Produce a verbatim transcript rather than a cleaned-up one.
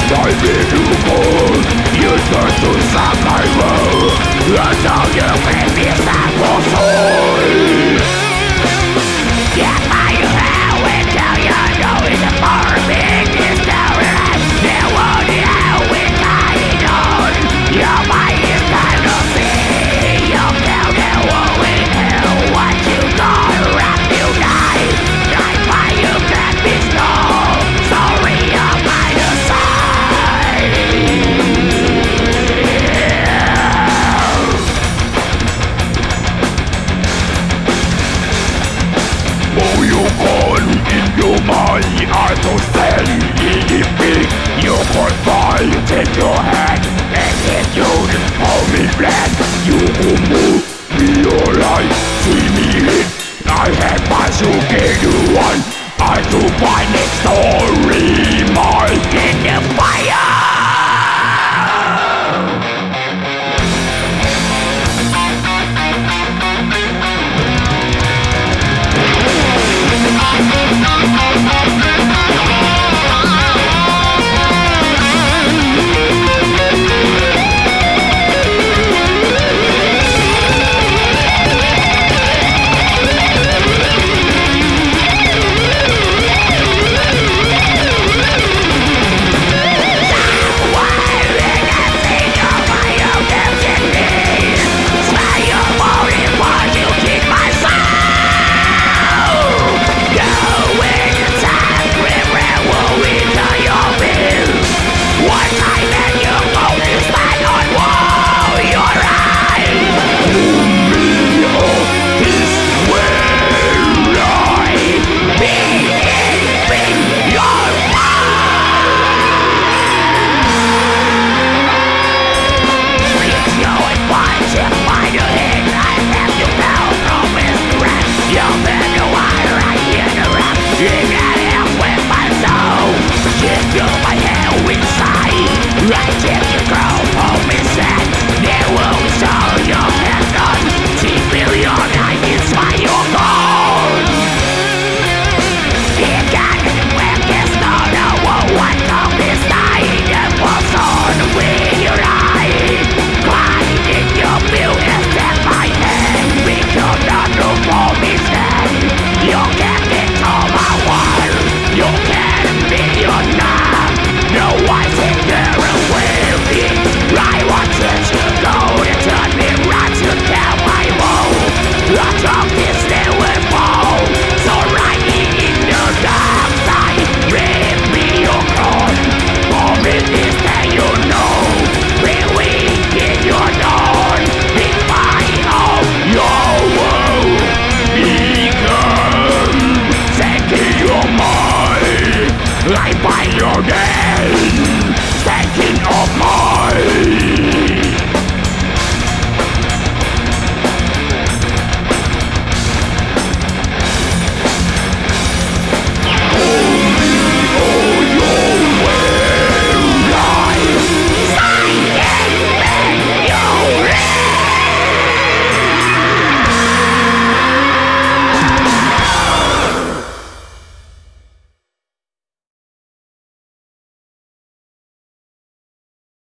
Find me to cold. You turn to survival. Until you can be sacrificed. Get by your hell until you know it's a forbidden story. There won't be hell with dying on. Your mind is kind of see. You'll tell the world in hell what you got. Wrap you die. Right by you can be stole. Sorry, you're by the side. Oh, you gone in your mind. I don't stand in the big. You could fight, take your hand, execute, hold me black. You who move, be your life.